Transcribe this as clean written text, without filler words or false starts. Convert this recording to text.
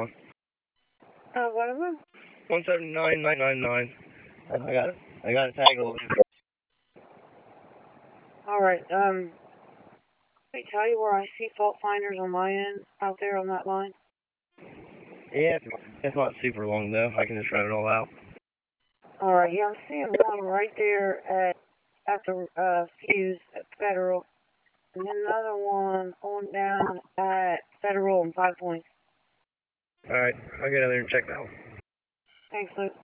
on. What is it? 179999. I got it tangled. Alright, let me tell you where I see fault finders on my end out there on that line. Yeah, it's not super long though. I can just run it all out. Alright, yeah, I'm seeing one right there at the fuse at Federal. And then another one on down at Federal and 5 Points. Alright, I'll get out there and check that one. Thanks, Luke.